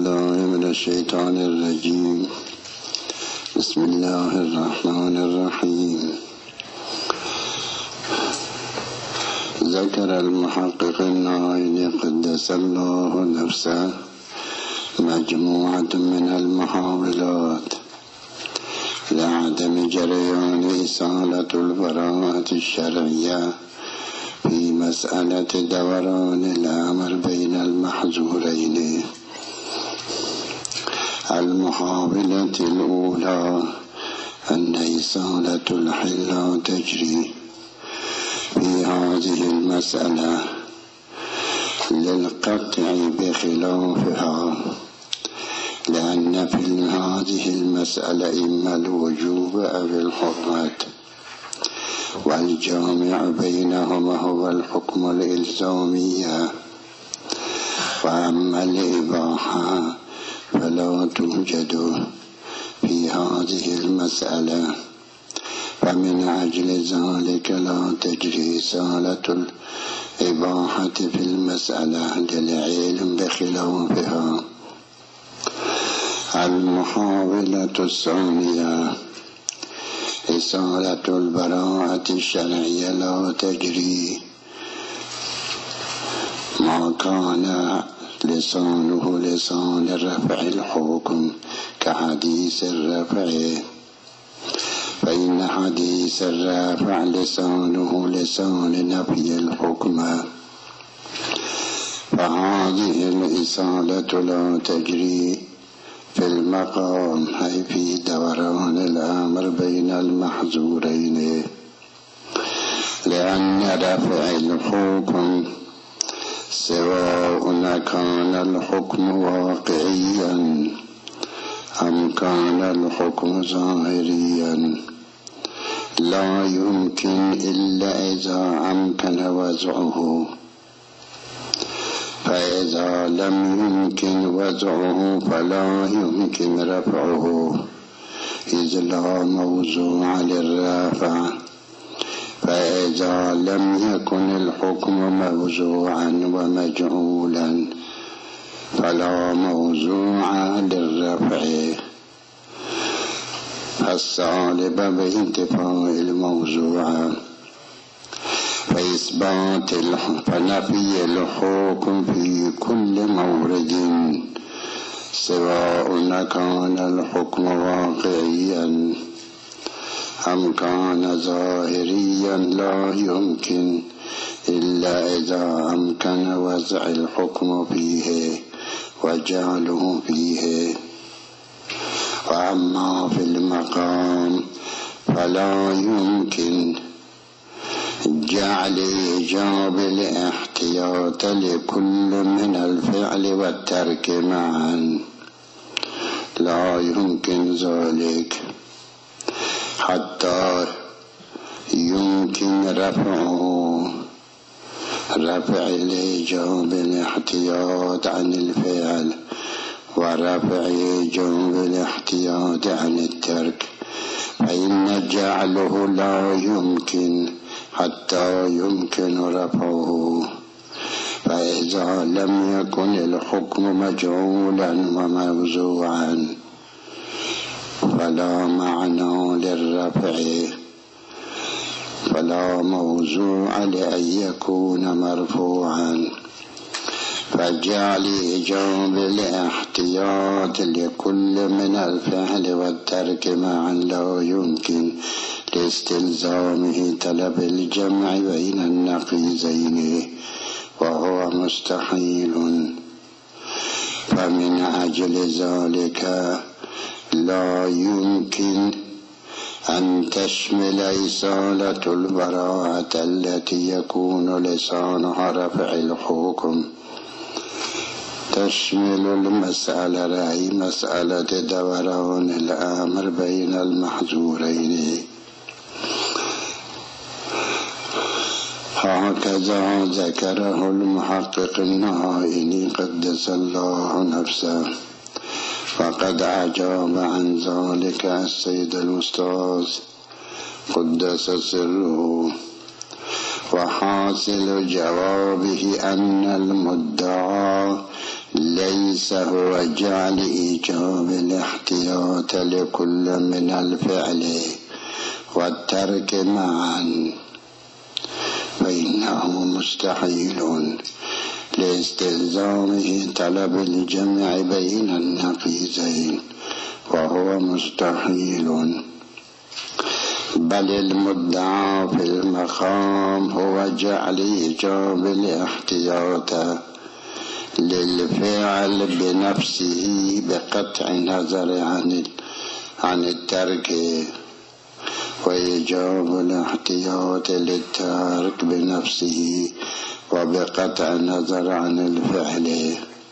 بالله من الشيطان الرجيم. بسم الله الرحمن الرحيم. ذكر المحقق النائل قدس الله نفسه مجموعة من المحاولات لعدم جريان إصالة البراءة الشرعية في مسألة دوران الأمر بين المحظورين. المحاولة الأولى أن إصالة الحل لا تجري في هذه المسألة للقطع بخلافها، لأن في هذه المسألة إما الوجوب أو الحرمة، والجامع بينهما هو الحكم الإلزامية. وأما الإباحة فلا توجد في هذه المسألة، فمن أجل ذلك لا تجري إصالة الإباحة في المسألة للعلم بخلافها. المحاولة الثانية إصالة البراءة الشرعية لا تجري ما كان لسانه لسان رفع الحكم كحديث الرفع، فإن حديث الرفع لسانه لسان نفي الحكم، فهذه الإصالة لا تجري في المقام، أي في دوران الأمر بين المحظورين، لأن رفع الحكم سواء كان الحكم واقعيا أم كان الحكم ظاهريا لا يمكن إلا إذا أمكن وضعه، فإذا لم يمكن وضعه فلا يمكن رفعه، إذ لا موضوع للرفع. فإذا لم يكن الحكم موضوعا ومجعولا فلا موضوع للرفع، فالصالب بانتفاء الموضوع. فنفي الحكم في كل مورد سواء كان الحكم واقعيا أم كان ظاهريا لا يمكن إلا إذا أمكن وضع الحكم فيه وجعله فيه. وأما في المقام فلا يمكن جعل إيجاب الاحتياط لكل من الفعل والترك معا، لا يمكن ذلك حتى يمكن رفع الإيجاب الاحتياط عن الفعل ورفع إيجاب الاحتياط عن الترك، فإن جعله لا يمكن حتى يمكن رفعه. فإذا لم يكن الحكم مجعولا وموضوعا فلا معنى للرفع، فلا موضوع لأن يكون مرفوعا. فجعل إيجاب الاحتياط لكل من الفعل والترك معا لا يمكن لاستلزامه طلب الجمع بين النقيضين، وهو مستحيل. فمن أجل ذلك لا يمكن أن تشمل إصالة البراءة التي يكون لسانها رفع الحكم تشمل المسألة، أي مسألة دوران الأمر بين المحظورين. هكذا ذكره المحقق النائل قدس الله نفسه. فقد أجاب عن ذلك السيد الأستاذ قدس سره، وحاصل جوابه أن المدعى ليس هو جعل إيجاب الاحتياط لكل من الفعل والترك معا، فإنه مستحيل لاستلزامه طلب الجمع بين النقيضين، وهو مستحيل. بل المدعى في المقام هو جعل إيجاب الاحتياط للفعل بنفسه بقطع النظر عن الترك، وإيجاب الاحتياط للترك بنفسه وبقطع النظر عن الفعل.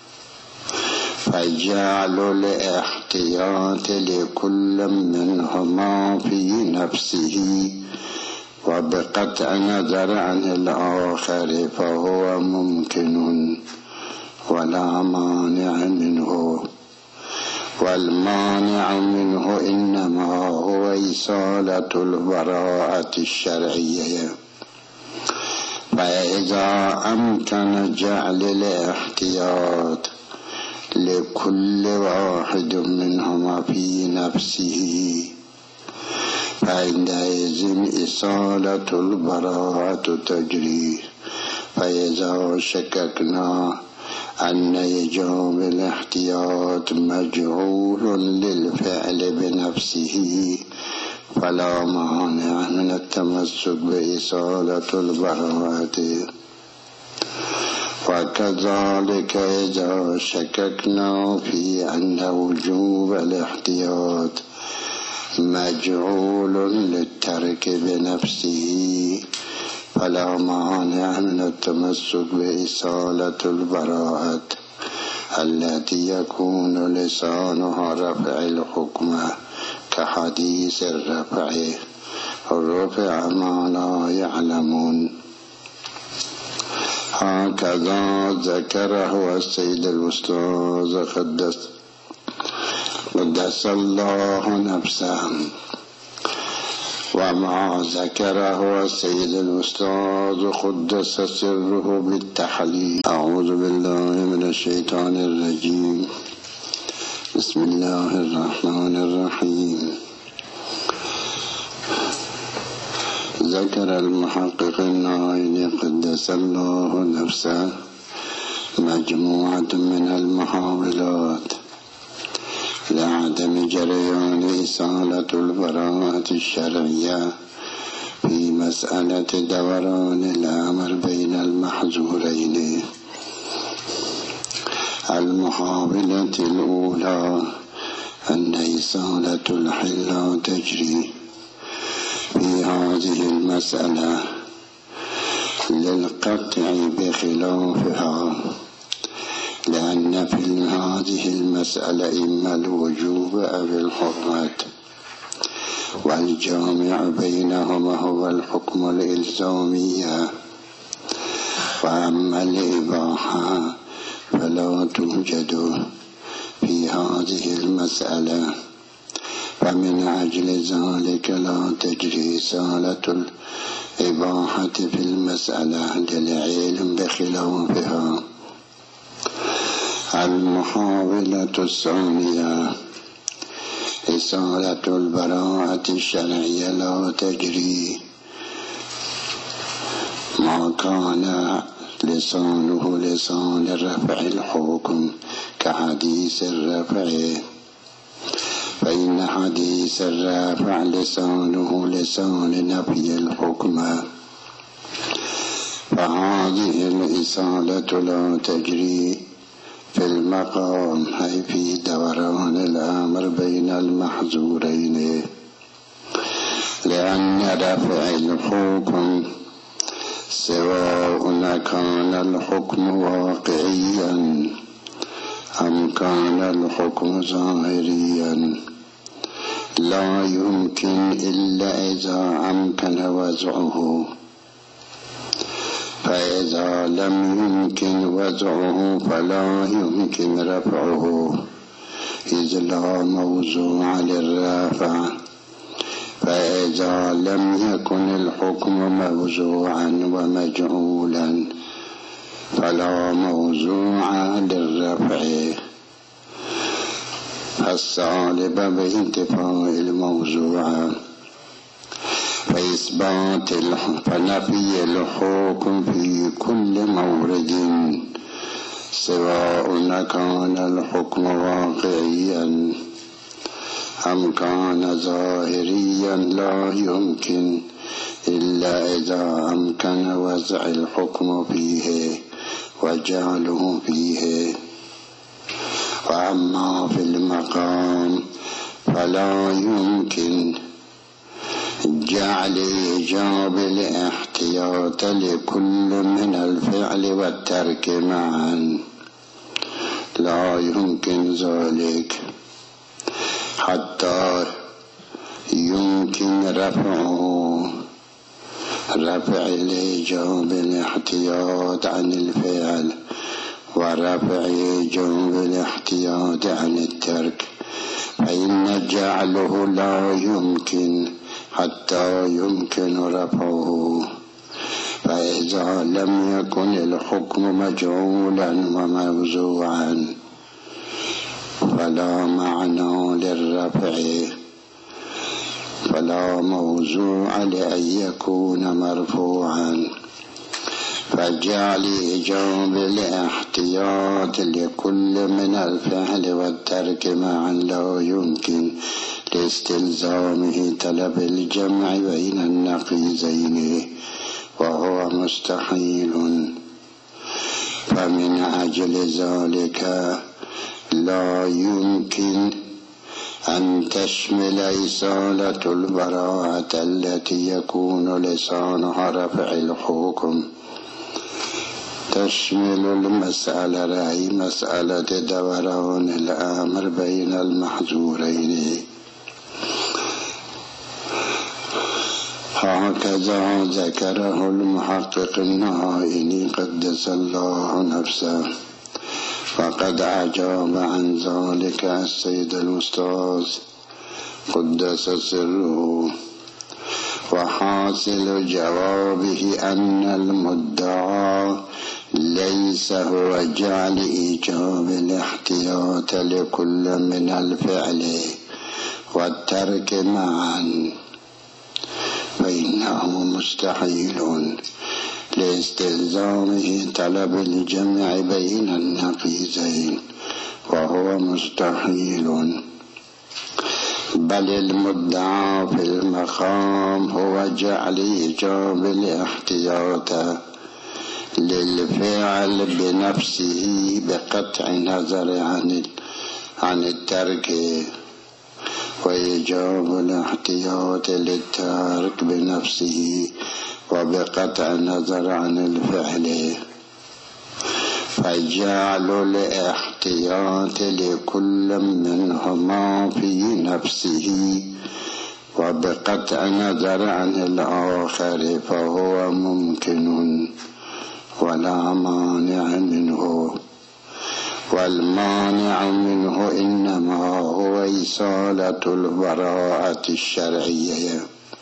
فجعل الاحتياط لكل منهما في نفسه وبقطع النظر عن الآخر فهو ممكن ولا مانع منه، والمانع منه إنما هو إزالة البراءة الشرعية. فإذا أمكن جعل الاحتياط لكل واحد منهما في نفسه فعندئذ إزالة البراءة تجري. فإذا شككنا أن إيجاب الاحتياط مجعول للفعل بنفسه فلا مانع من التمسك بإزالة البراءة. وكذلك إذا شككنا في أن وجوب الاحتياط مجعول للترك بنفسه فلا مانع من التمسك بإزالة البراءة التي يكون لسانها رفع الحكم، كحديث الرفع رفع ما لا يعلمون. هكذا ذكره السيد الأستاذ قدس الله نفسه، وما ذكره السيد الأستاذ قدس سره بالتحليل. أعوذ بالله من الشيطان الرجيم. بسم الله الرحمن الرحيم. ذكر المحقق النائل قدس الله نفسه مجموعة من المحاولات لعدم جريان إزالة البراءة الشرعية في مسألة دوران الأمر بين المحظورين. المحاولة الأولى أن إزالة الحل تجري في هذه المسألة للقطع بخلافها، لأن في هذه المسألة إما الوجوب أو الحرمة، والجامع بينهما هو الحكم الإلزامية. وأما الإباحة فلا توجد في هذه المسألة، فمن أجل ذلك لا تجري إزالة الإباحة في المسألة للعلم بخلافها. المحاولة الثانية إزالة البراءة الشرعية لا تجري ما كان لسانه لسان رفع الحكم، كحديث الرفع، فإن حديث الرافع لسانه لسان نفي الحكم، فهذه الإزالة لا تجري في المقام، أي في دوران الأمر بين المحظورين، لأن رفع الحكم سواء كان الحكم واقعيا أم كان الحكم ظاهريا لا يمكن إلا إذا أمكن وضعه، فإذا لم يمكن وضعه فلا يمكن رفعه، إذ لا موضوع للرفع. فإذا لم يكن الحكم موضوعا ومجعولا فلا موضوع للرفع الصالب بانتفاء الموضوع فنفي الحكم في كل مورد سواء كان الحكم واقعيا أم كان ظاهريا لا يمكن إلا إذا أمكن وضع الحكم فيه وجعله فيه. وأما في المقام فلا يمكن جعل إيجاب الاحتياط لكل من الفعل والترك معا، لا يمكن ذلك حتى يمكن رفع الإيجاب الاحتياط عن الفعل ورفع إيجاب الاحتياط عن الترك، فإن جعله لا يمكن حتى يمكن رفعه. فإذا لم يكن الحكم مجعولا وموضوعا فلا معنى للرفع، فلا موضوع لأن يكون مرفوعا. فجعل إيجاب الاحتياط لكل من الفعل والترك معا لا يمكن لاستلزامه طلب الجمع بين النقيضين وهو مستحيل. فمن أجل ذلك لا يمكن أن تشمل إصالة البراءة التي يكون لسانها رفع الحكم تشمل المسألة رأي مسألة دوران الأمر بين المحظورين. هكذا ذكره المحقق النهائي قدس الله نفسه. فقد أجاب عن ذلك السيد الأستاذ قدس سره، وحاصل جوابه أن المدعى ليس هو جعل إيجاب الاحتياط لكل من الفعل والترك معا، فإنه مستحيل لاستلزامه طلب الجمع بين النقيضين وهو مستحيل، بل المدعى في المقام هو جعل إيجاب الاحتياط للفعل بنفسه بقطع النظر عن الترك، وإيجاب الاحتياط للترك بنفسه وبقطع النظر عن الفعل. فجعل الاحتياط لكل منهما في نفسه وبقطع النظر عن الآخر فهو ممكن ولا مانع منه، والمانع منه إنما هو إصالة البراءة الشرعية.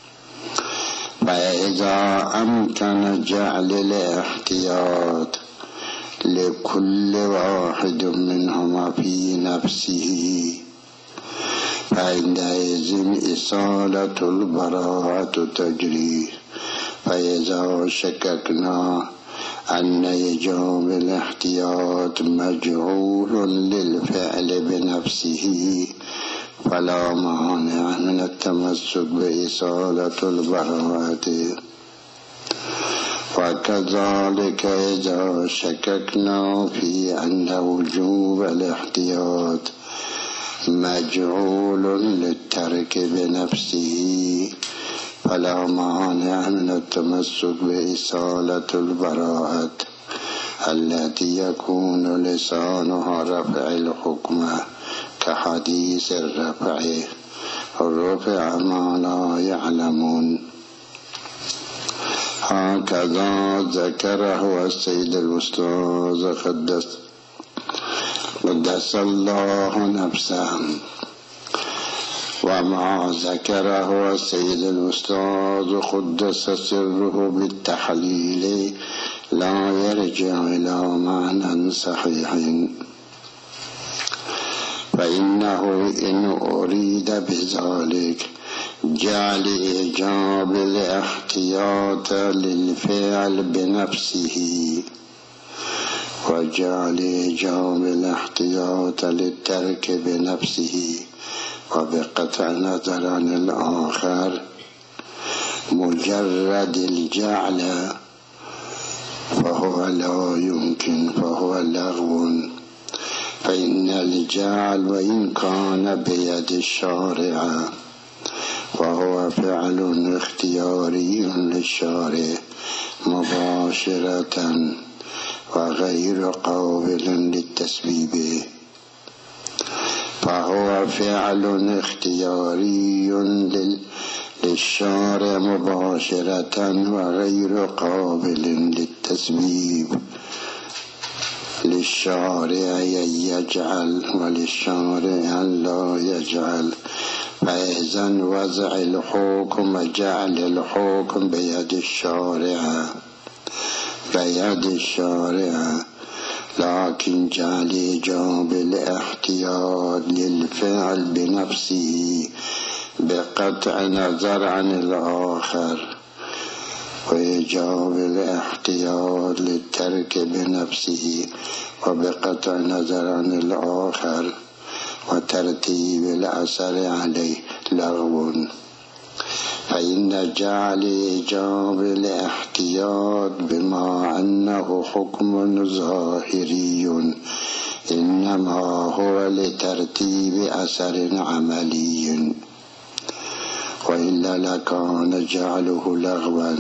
فإذا أمكن جعل الاحتياط لكل واحد منهما في نفسه فعندئذ إصالة البراءة تجري. فإذا شككنا أن إيجاب الاحتياط مجعول للفعل بنفسه فلا مانع من التمسك بإصالة البراءة. وكذلك إذا شككنا في أن وجوب الاحتياط مجعول للترك بنفسه فلا مانع من التمسك بإصالة البراءة التي يكون لسانها رفع الحكم كحديث الرفع رفع ما لا يعلمون. هكذا ذكره السيد الأستاذ قدس الله نفسه. وما ذكره السيد الأستاذ قدس سره بالتحليل لا يرجع إلى معنى صحيح، فإنه إن أريد بذلك جعل إيجاب الاحتياط للفعل بنفسه، وجعل إيجاب الاحتياط للترك بنفسه، وبقطع نظر عن الآخر مجرد الجعل فهو لا يمكن، فهو لغو. فإن الجعل وإن كان بيد الشارع فهو فعل اختياري للشارع مباشرة وغير قابل للتسبيب، فهو فعل اختياري للشارع مباشرة وغير قابل للتسبيب. للشارع يجعل وللشارع لا يجعل، فإذن وضع الحكم جعل الحكم بيد الشارع، لكن جعل إيجاب الاحتياط للفعل بنفسه بقطع نظر عن الآخر، وإيجاب الاحتياط للترك بنفسه وبقطع نظر عن الآخر وترتيب الأثر عليه لغو. فإن جعل إيجاب الاحتياط بما أنه حكم ظاهري إنما هو لترتيب أثر عملي، وإلا لكان جعله لغوا.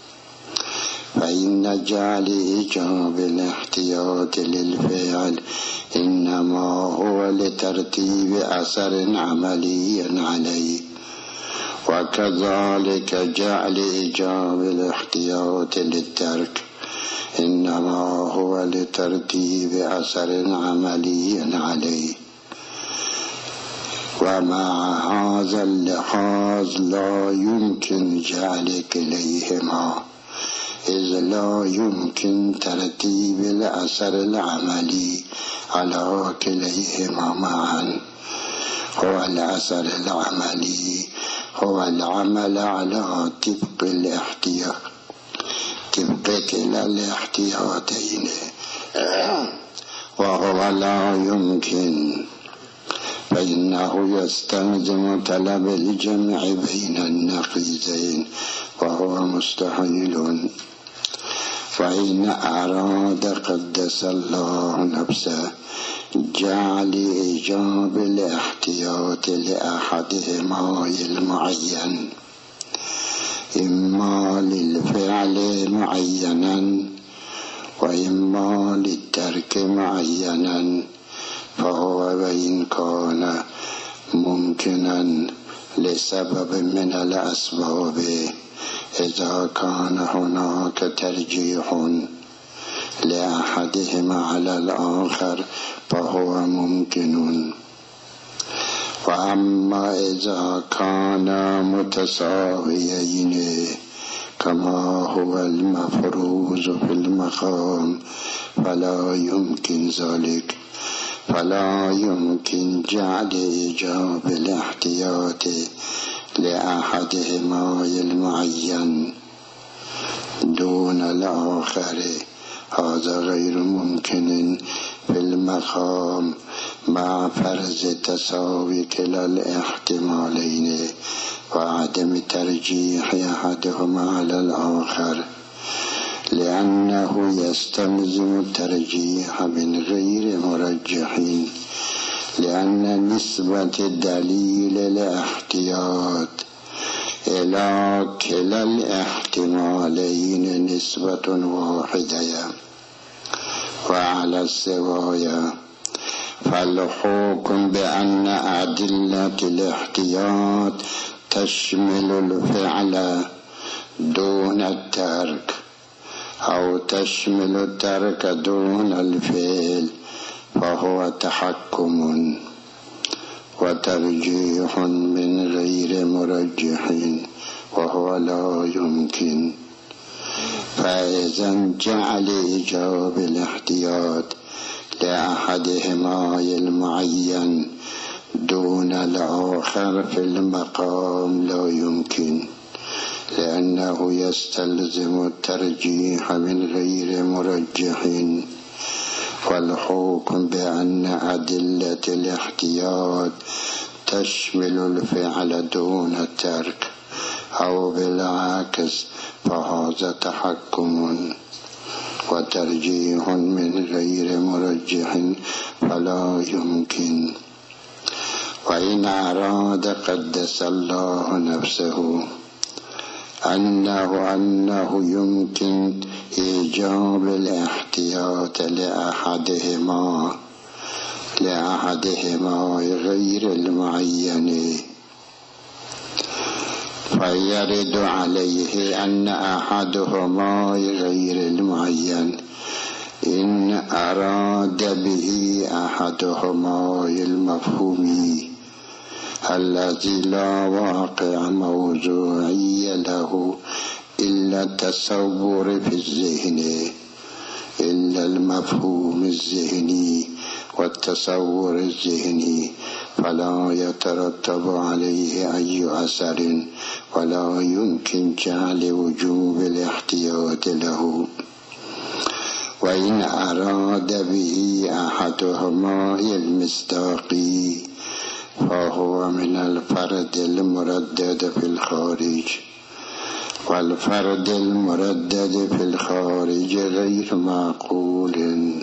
فإن جعل إيجاب الاحتياط للفعل إنما هو لترتيب أثر عملي عليه، وكذلك جعل إيجاب الاحتياط للترك إنما هو لترتيب أثر عملي عليه. ومع هذا اللحاظ لا يمكن جعل كليهما، إذ لا يمكن ترتيب الأثر العملي على كليهما معا. هو الأثر العملي هو العمل على طبق كلا الاحتياطين، وهو لا يمكن، فإنه يستلزم طلب الجمع بين النقيضين وهو مستحيل. فإن أراد قدس الله نفسه جعل إيجاب الاحتياط لأحدهما المعين إما للفعل معينا وإما للترك معينا، فهو وإن كان ممكنا لسبب من الأسباب إذا كان هناك ترجيح لأحدهما على الآخر فهو ممكن. وأما إذا كانا متساويين كما هو المفروض في المقام فلا يمكن ذلك، فلا يمكن جعل إيجاب الاحتياط لأحدهما المعين دون الآخر، هذا غير ممكن في المقام مع فرض تساوي كلا الاحتمالين وعدم ترجيح أحدهما على الآخر، لأنه يستلزم الترجيح من غير مرجحين، لأن نسبة دليل الاحتياط إلى كلا الاحتمالين نسبة واحدة. وعلى السوايا فالحكم بأن أدلة الاحتياط تشمل الفعل دون الترك أو تشمل الترك دون الفعل فهو تحكم وترجيح من غير مرجح، وهو لا يمكن. فإذا جعل إيجاب الاحتياط لأحدهما المعين دون الآخر في المقام لا يمكن، لأنه يستلزم الترجيح من غير مرجح. والحكم بأن أدلة الاحتياط تشمل الفعل دون الترك أو بالعكس فهذا تحكم وترجيح من غير مرجح فلا يمكن. وإن أراد قدس الله نفسه أنه يمكن إيجاب الاحتياط لأحدهما غير المعين، فيرد عليه أن أحدهما غير المعين إن أراد به أحدهما المفهوم الذي لا واقع موضوعي له إلا التصور في الذهن، إلا المفهوم الذهني والتصور الذهني، فلا يترتب عليه أي أثر ولا يمكن جعل وجوب الاحتياط له. وإن أراد به أحدهما المصداقي فهو من الفرد المردد في الخارج، والفرد المردد في الخارج غير معقول.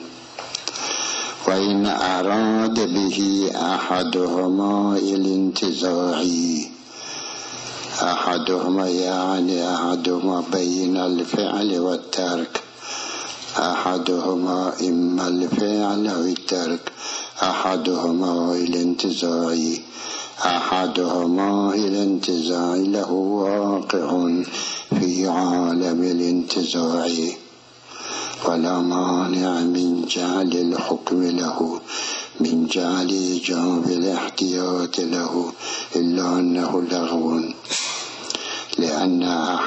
وإن أراد به أحدهما الانتزاعي، أحدهما يعني أحدهما بين الفعل والترك، أحدهما إما الفعل أو الترك، أحدهما الانتزاعي، أحدهما الانتزاعي له واقع في عالم الانتزاع، ولا مانع من جعل الحكم له من جعل إيجاب الاحتياط له، إلا أنه لغو، لأن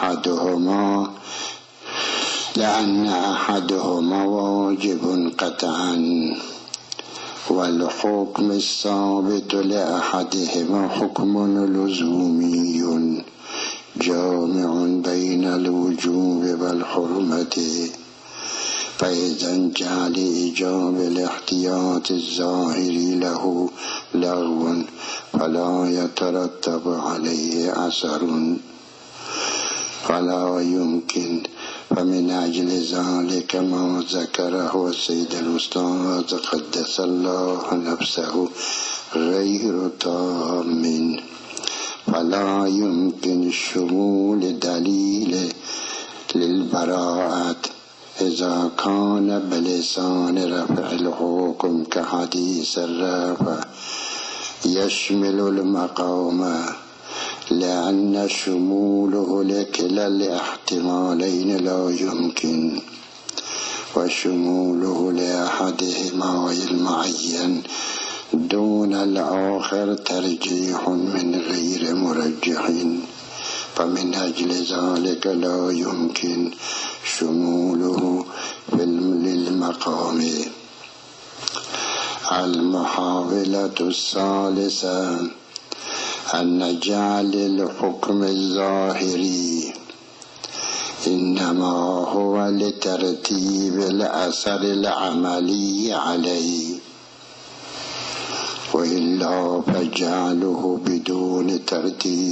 أحدهما واجب قطعا، والحكم الثابت لأحدهما حكم لزومي جامع بين الوجوب والحرمة. فإذا جعل إيجاب الاحتياط الظاهري له لغو فلا يترتب عليه أثر ولا يمكن. فمن أجل ذلك ما ذكره السيد الأستاذ قدس الله نفسه غير تام، فلا يمكن شمول دليل للبراءة إذا كان بلسان رفع الحكم كحديث الرافع يشمل المقام، لأن شموله لكلا الاحتمالين لا يمكن، وشموله لأحدهما المعين دون الآخر ترجيح من غير مرجح. فمن أجل ذلك لا يمكن شموله للمقام. المحاولة الثالثة أن جعل الحكم الظاهري إنما هو لترتيب الأثر العملي عليه، وإلا فجعله بدون ترتيب